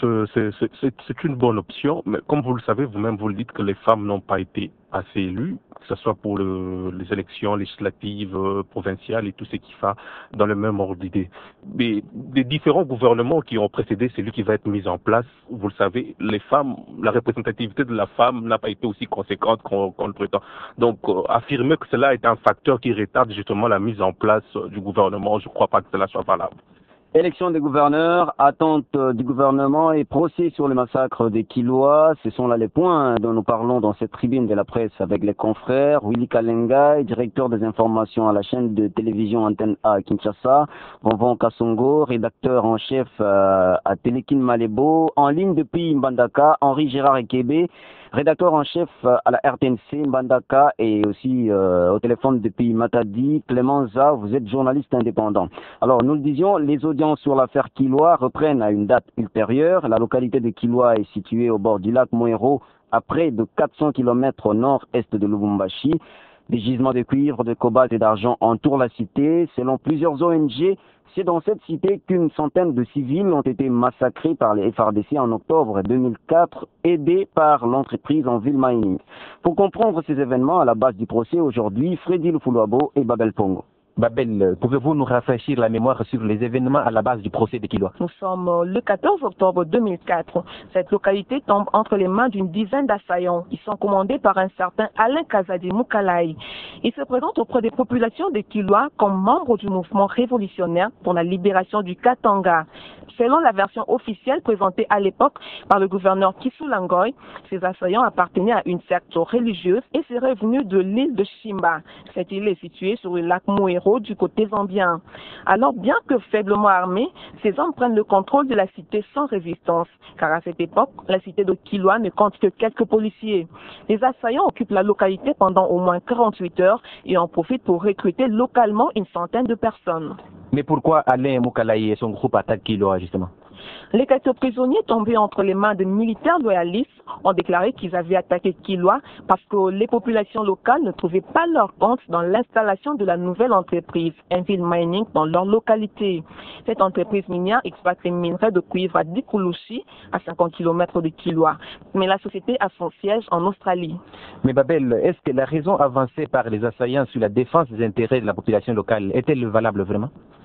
c'est une bonne option, mais comme vous le savez, vous-même vous le dites que les femmes n'ont pas été assez élues, que ce soit pour les élections législatives, provinciales et tout ce qui va dans le même ordre d'idée. Mais des différents gouvernements qui ont précédé celui qui va être mis en place, vous le savez, les femmes, la représentativité de la femme n'a pas été aussi conséquente qu'on le prétend. Donc, affirmer que cela est un facteur qui retarde justement la mise en place du gouvernement, je ne crois pas que cela soit valable. Élection des gouverneurs, attente du gouvernement et procès sur le massacre des Kilois. Ce sont là les points dont nous parlons dans cette tribune de la presse avec les confrères. Willy Kalenga, directeur des informations à la chaîne de télévision Antenne A à Kinshasa. Ronvon Kassongo, rédacteur en chef à Télékin Malebo. En ligne depuis Mbandaka, Henri Gérard Ekebe, rédacteur en chef à la RTNC Mbandaka et aussi au téléphone depuis Matadi. Clément Za, vous êtes journaliste indépendant. Alors, nous le disions, les audiences sur l'affaire Kilois reprennent à une date ultérieure. La localité de Kilois est située au bord du lac Moero, à près de 400 km au nord-est de Lubumbashi. Des gisements de cuivre, de cobalt et d'argent entourent la cité. Selon plusieurs ONG, c'est dans cette cité qu'une centaine de civils ont été massacrés par les FARDC en octobre 2004, aidés par l'entreprise en ville mining. Pour comprendre ces événements à la base du procès aujourd'hui, Freddy Lufuluabo et Babel Pongo. Babel, pouvez-vous nous rafraîchir la mémoire sur les événements à la base du procès de Kilois? Nous sommes le 14 octobre 2004. Cette localité tombe entre les mains d'une dizaine d'assaillants. Ils sont commandés par un certain Alain Kazadi Moukalaï. Ils se présentent auprès des populations de Kilois comme membres du mouvement révolutionnaire pour la libération du Katanga. Selon la version officielle présentée à l'époque par le gouverneur Kissou Langoy, ces assaillants appartenaient à une secte religieuse et seraient venus de l'île de Shimba. Cette île est située sur le lac Moero du côté zambien. Alors, bien que faiblement armés, ces hommes prennent le contrôle de la cité sans résistance, car à cette époque, la cité de Kilois ne compte que quelques policiers. Les assaillants occupent la localité pendant au moins 48 heures et en profitent pour recruter localement une centaine de personnes. Mais pourquoi Alain Moukalaï et son groupe attaquent Kilois, justement? Les 4 prisonniers tombés entre les mains de militaires loyalistes ont déclaré qu'ils avaient attaqué Kilois parce que les populations locales ne trouvaient pas leur compte dans l'installation de la nouvelle entreprise Enville Mining dans leur localité. Cette entreprise minière exploite les minerais de cuivre à Dikulushi, à 50 km de Kilois. Mais la société a son siège en Australie. Mais Babel, est-ce que la raison avancée par les assaillants sur la défense des intérêts de la population locale est-elle valable vraiment?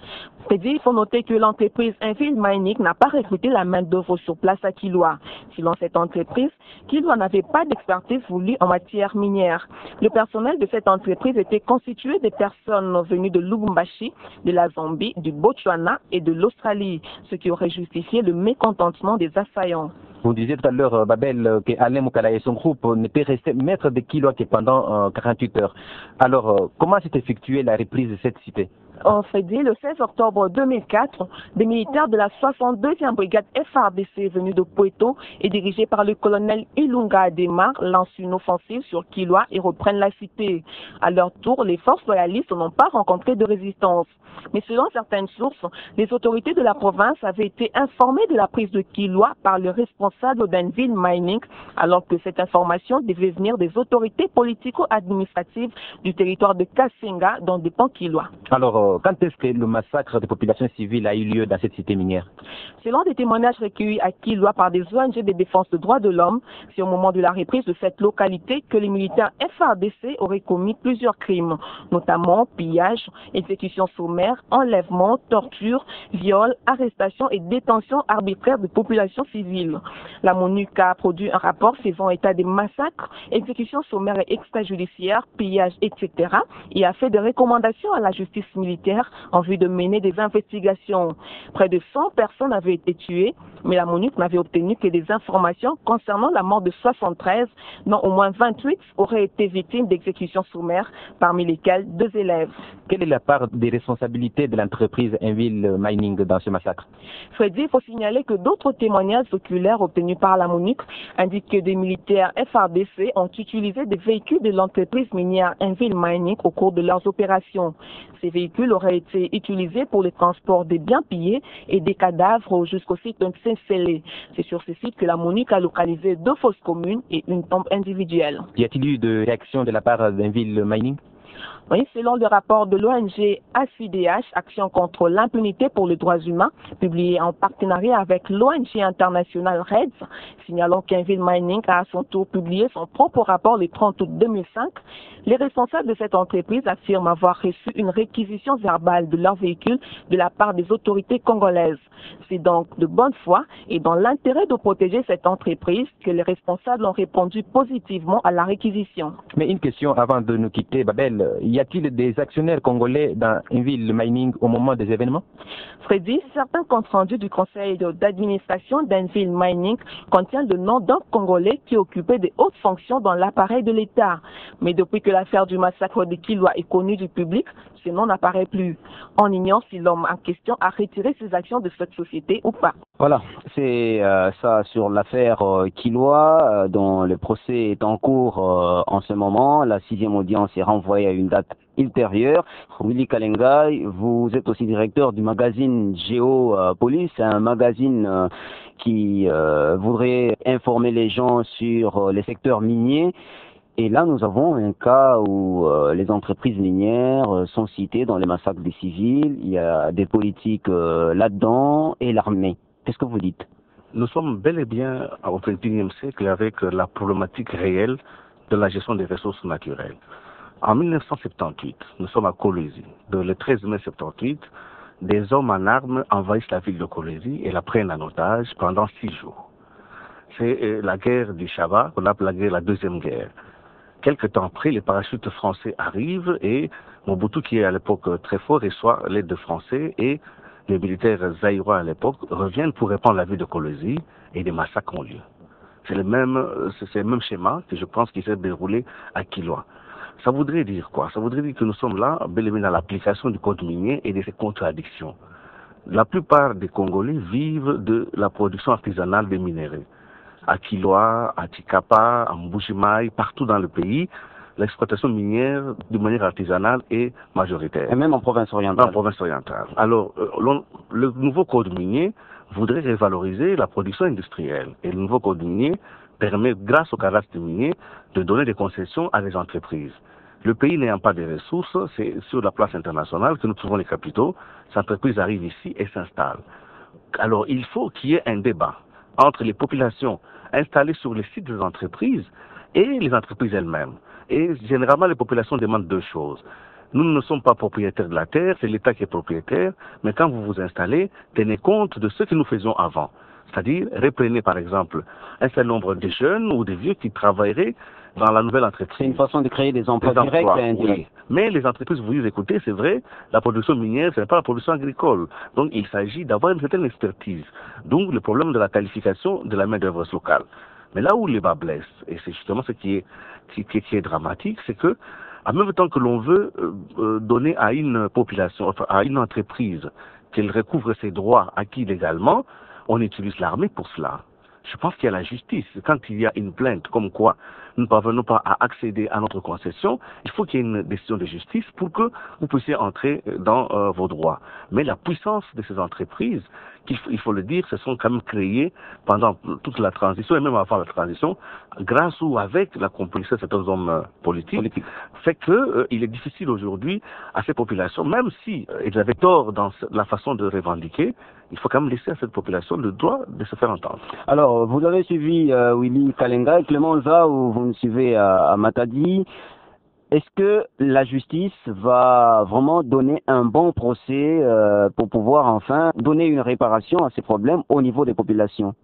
Il faut noter que l'entreprise Enville Mining n'a pas recruté la main-d'œuvre sur place à Kilwa. Selon cette entreprise, Kilwa n'avait pas d'expertise voulue en matière minière. Le personnel de cette entreprise était constitué de personnes venues de Lubumbashi, de la Zambie, du Botswana et de l'Australie, ce qui aurait justifié le mécontentement des assaillants. Vous disiez tout à l'heure, Babel, qu'Alain Moukala et son groupe n'étaient restés maîtres de Kilwa que pendant 48 heures. Alors, comment s'est effectuée la reprise de cette cité? Le 16 octobre 2004, des militaires de la 62e brigade FARDC venus de Poeto et dirigés par le colonel Ilunga Adema lancent une offensive sur Kilwa et reprennent la cité. À leur tour, les forces loyalistes n'ont pas rencontré de résistance. Mais selon certaines sources, les autorités de la province avaient été informées de la prise de Kilwa par le responsable d'Enville Mining, alors que cette information devait venir des autorités politico-administratives du territoire de Kassenga, dont dépend Kilwa. Alors, quand est-ce que le massacre des populations civiles a eu lieu dans cette cité minière? Selon des témoignages recueillis à Kilwa par des ONG de défense des droits de l'homme, c'est au moment de la reprise de cette localité que les militaires FARDC auraient commis plusieurs crimes, notamment pillage, exécution sommaire, enlèvement, torture, viol, arrestation et détention arbitraire de populations civiles. La MONUC a produit un rapport faisant état des massacres, exécutions sommaires et extrajudiciaires, pillage, etc. et a fait des recommandations à la justice militaire en vue de mener des investigations. Près de 100 personnes avaient été tuées, mais la MONUC n'avait obtenu que des informations concernant la mort de 73, dont au moins 28 auraient été victimes d'exécutions sommaires, parmi lesquelles 2 élèves. Quelle est la part des responsabilités de l'entreprise Enville Mining dans ce massacre? Freddy, il faut signaler que d'autres témoignages oculaires obtenus par la MONUC indiquent que des militaires FARDC ont utilisé des véhicules de l'entreprise minière Enville Mining au cours de leurs opérations. Ces véhicules auraient été utilisés pour le transport des biens pillés et des cadavres jusqu'au site de Saint-Célé. C'est sur ce site que la MONUC a localisé 2 fosses communes et une tombe individuelle. Y a-t-il eu de réaction de la part d'Enville Mining? Oui, selon le rapport de l'ONG ACDH, Action contre l'impunité pour les droits humains, publié en partenariat avec l'ONG internationale REDS, signalant qu'Enville Mining a à son tour publié son propre rapport le 30 août 2005, les responsables de cette entreprise affirment avoir reçu une réquisition verbale de leur véhicule de la part des autorités congolaises. C'est donc de bonne foi et dans l'intérêt de protéger cette entreprise que les responsables ont répondu positivement à la réquisition. Mais une question avant de nous quitter, Babel. Y a-t-il des actionnaires congolais dans Enville Mining au moment des événements? Freddy, certains comptes rendus du conseil d'administration d'Enville Mining contiennent le nom d'un Congolais qui occupait de hautes fonctions dans l'appareil de l'État. Mais depuis que l'affaire du massacre de Kilwa est connue du public, ce nom n'apparaît plus. On ignore si l'homme en question a retiré ses actions de cette société ou pas. Voilà, c'est ça sur l'affaire Kilwa, dont le procès est en cours en ce moment. La 6e audience est renvoyée à une date ultérieure. Willy Kalengai, vous êtes aussi directeur du magazine Géopolice, un magazine qui voudrait informer les gens sur les secteurs miniers. Et là, nous avons un cas où les entreprises minières sont citées dans les massacres des civils. Il y a des politiques là-dedans et l'armée. Qu'est-ce que vous dites? Nous sommes bel et bien au XXIe siècle avec la problématique réelle de la gestion des ressources naturelles. En 1978, nous sommes à Kolwezi. Le 13 mai 1978, des hommes en armes envahissent la ville de Kolwezi et la prennent en otage pendant 6 jours. C'est la guerre du Chava, qu'on appelle la deuxième guerre. Quelque temps après, les parachutes français arrivent et Mobutu, qui est à l'époque très fort, reçoit l'aide de Français et les militaires zaïrois à l'époque reviennent pour répandre la ville de Kolwezi et des massacres ont lieu. C'est le même schéma que je pense qui s'est déroulé à Kilwa. Ça voudrait dire quoi? Ça voudrait dire que nous sommes là, bel et bien dans l'application du code minier et de ses contradictions. La plupart des Congolais vivent de la production artisanale des minéraux. À Kilwa, à Tikapa, à Mbujimaï, partout dans le pays, l'exploitation minière de manière artisanale est majoritaire. Et même en province orientale. En province orientale. Alors, le nouveau code minier voudrait revaloriser la production industrielle. Et le nouveau code minier permet, grâce au cadastre minier, de donner des concessions à des entreprises. Le pays n'ayant pas de ressources, c'est sur la place internationale que nous trouvons les capitaux. Ces entreprises arrivent ici et s'installent. Alors, il faut qu'il y ait un débat entre les populations installées sur les sites des entreprises et les entreprises elles-mêmes. Et généralement, les populations demandent 2 choses. Nous ne sommes pas propriétaires de la terre, c'est l'État qui est propriétaire, mais quand vous vous installez, tenez compte de ce que nous faisions avant. C'est-à-dire, reprenez par exemple un certain nombre de jeunes ou de vieux qui travailleraient dans la nouvelle entreprise. C'est une façon de créer des emplois directs et indirects. Oui. Mais les entreprises, vous dites, écoutez, c'est vrai, la production minière, ce n'est pas la production agricole. Donc, il s'agit d'avoir une certaine expertise. Donc, le problème de la qualification de la main-d'œuvre locale. Mais là où les bas blessent, et c'est justement ce qui est dramatique, c'est que, en même temps que l'on veut donner à une population, enfin, à une entreprise, qu'elle recouvre ses droits acquis légalement, on utilise l'armée pour cela. Je pense qu'il y a la justice. Quand il y a une plainte comme quoi nous ne parvenons pas à accéder à notre concession, il faut qu'il y ait une décision de justice pour que vous puissiez entrer dans vos droits. Mais la puissance de ces entreprises, il faut le dire, se sont quand même créées pendant toute la transition et même avant la transition, grâce ou avec la complicité de certains hommes politiques, fait que il est difficile aujourd'hui à ces populations, même si ils avaient tort dans la façon de revendiquer, il faut quand même laisser à cette population le droit de se faire entendre. Alors, vous avez suivi Willy Kalenga et Clément Nza, ou vous me suivez à Matadi. Est-ce que la justice va vraiment donner un bon procès pour pouvoir enfin donner une réparation à ces problèmes au niveau des populations?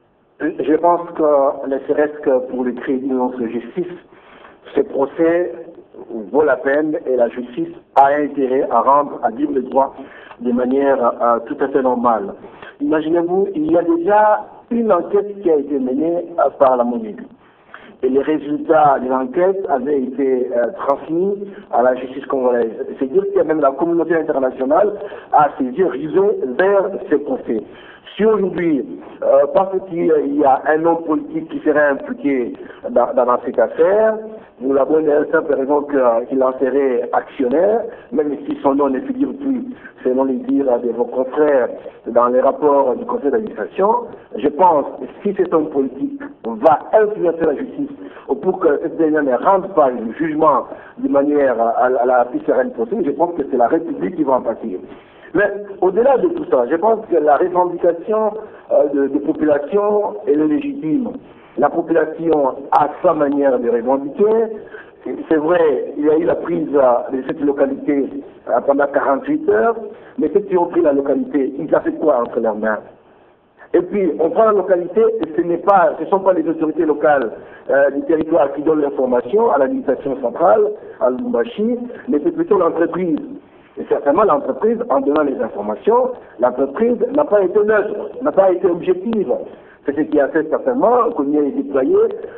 Je pense que, ne serait-ce que pour le crédit de notre justice, ce procès vaut la peine et la justice a intérêt à rendre, à dire le droit de manière tout à fait normale. Imaginez-vous, il y a déjà une enquête qui a été menée par la MONUC. Et les résultats de l'enquête avaient été transmis à la justice congolaise. C'est dire qu'il y a même la communauté internationale à ses yeux rivés vers ces procès. Si aujourd'hui, parce qu'il y a un homme politique qui serait impliqué dans cette affaire, nous l'avons une simple raison qu'il en serait actionnaire, même si son nom ne figure plus, selon les dires de vos confrères, dans les rapports du conseil d'administration, je pense que si cet homme politique va influencer la justice pour que cette dernière ne rende pas le jugement de manière à la plus sereine possible, je pense que c'est la République qui va en pâtir. Mais au-delà de tout ça, je pense que la revendication de population est légitime. La population a sa manière de revendiquer. C'est vrai, il y a eu la prise de cette localité pendant 48 heures, mais ceux qui ont pris la localité, ils ont fait quoi entre leurs mains? Et puis, on prend la localité et ce ne sont pas les autorités locales du territoire qui donnent l'information à l'administration centrale, à Lubumbashi, mais c'est plutôt l'entreprise. Et certainement, l'entreprise, en donnant les informations, l'entreprise n'a pas été neutre, n'a pas été objective. C'est ce qui a fait certainement qu'on y ait déployé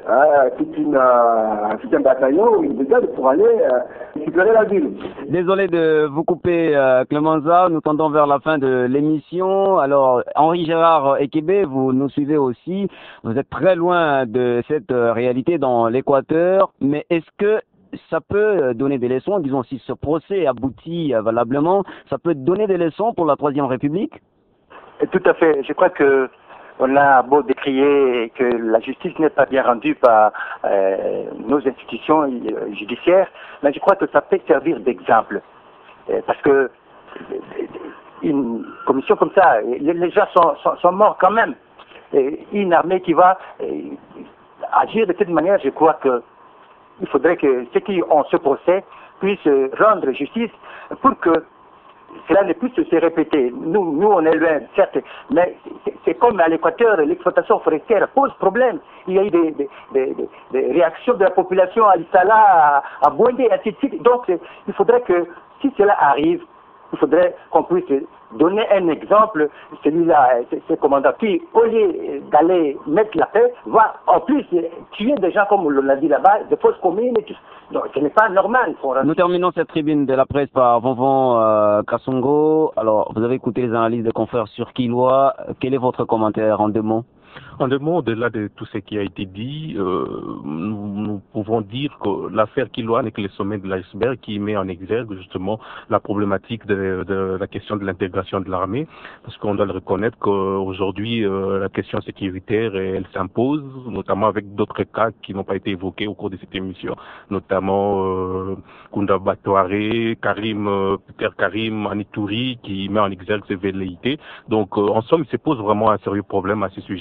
tout un bataillon ou une brigade pour aller récupérer la ville. Désolé de vous couper, Clément Nza, nous tendons vers la fin de l'émission. Alors, Henri-Gérard Ekebe, vous nous suivez aussi. Vous êtes très loin de cette réalité dans l'Équateur, mais est-ce que ça peut donner des leçons, disons si ce procès aboutit valablement, ça peut donner des leçons pour la Troisième République? Tout à fait. Je crois que on a beau décrier que la justice n'est pas bien rendue par nos institutions judiciaires, mais je crois que ça peut servir d'exemple. Parce que une commission comme ça, les gens sont morts quand même. Et une armée qui va agir de cette manière, je crois que il faudrait que ceux qui ont ce procès puissent rendre justice pour que cela ne puisse se répéter. Nous on est loin, certes, mais c'est comme à l'Équateur, l'exploitation forestière pose problème. Il y a eu des réactions de la population à Lissala, à Bouendé, ainsi de suite. Donc, il faudrait que, si cela arrive, il faudrait qu'on puisse donner un exemple, celui-là, ce commandant qui, au lieu d'aller mettre la paix, va en plus tuer des gens, comme on l'a dit là-bas, de fausses communes et tout. Donc ce n'est pas normal. Nous terminons cette tribune de la presse par Vonvon Kassongo. Alors, vous avez écouté les analyses des confrères sur Kilwa. Quel est votre commentaire en deux mots? En deux mots, au-delà de tout ce qui a été dit, nous pouvons dire que l'affaire Kilwa n'est que le sommet de l'iceberg qui met en exergue justement la problématique de la question de l'intégration de l'armée, parce qu'on doit le reconnaître qu'aujourd'hui la question sécuritaire elle s'impose, notamment avec d'autres cas qui n'ont pas été évoqués au cours de cette émission, notamment Kunda Batouare, Peter Karim Anitouri qui met en exergue ses velléités. Donc en somme, il se pose vraiment un sérieux problème à ce sujet. Et cette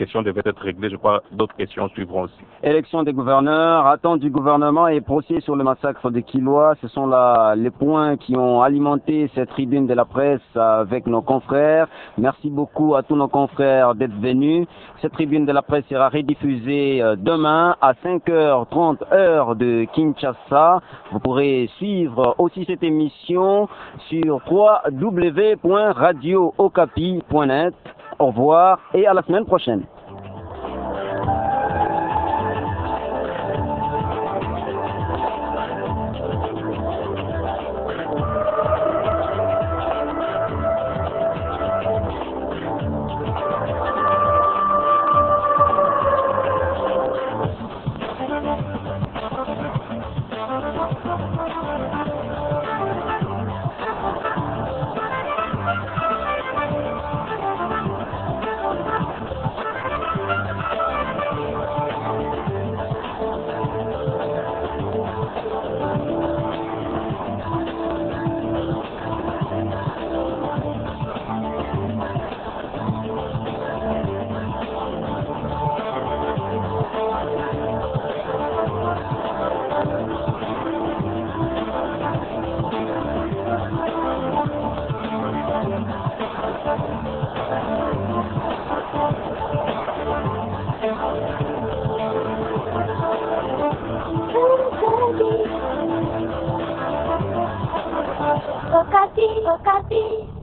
question devait être réglée. Je crois que d'autres questions suivront aussi. Élection des gouverneurs, attente du gouvernement et procès sur le massacre de Kilwa. Ce sont là les points qui ont alimenté cette tribune de la presse avec nos confrères. Merci beaucoup à tous nos confrères d'être venus. Cette tribune de la presse sera rediffusée demain à 5h30 heure de Kinshasa. Vous pourrez suivre aussi cette émission sur www.radiookapi.net. Au revoir et à la semaine prochaine. Okapi, Okapi.